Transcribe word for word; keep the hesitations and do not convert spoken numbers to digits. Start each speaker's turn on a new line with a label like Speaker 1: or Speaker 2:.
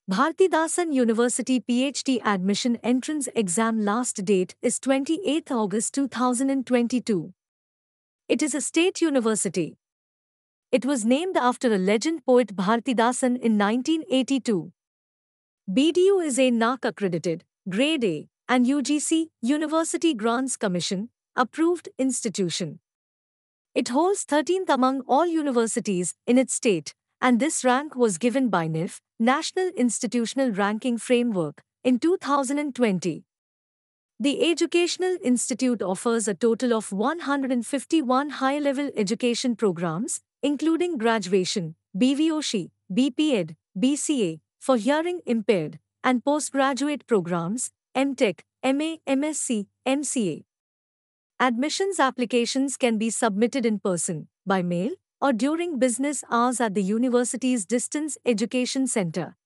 Speaker 1: Bhartidasan University PhD admission entrance exam last date is twenty-eighth August two thousand twenty-two. It is a state university. It was named after a legend poet Bhartidasan in nineteen eighty-two. B D U is a N A C accredited, Grade A, and U G C, University Grants Commission, approved institution. It holds thirteenth among all universities in its state, and this rank was given by N I F, National Institutional Ranking Framework, in two thousand twenty. The Educational Institute offers a total of one hundred fifty-one high-level education programs, including graduation, B V O C, B P Ed, B C A, for hearing impaired, and postgraduate programs, M Tech, M A, M S c, M C A. Admissions applications can be submitted in person, by mail, or during business hours at the university's Distance Education Center.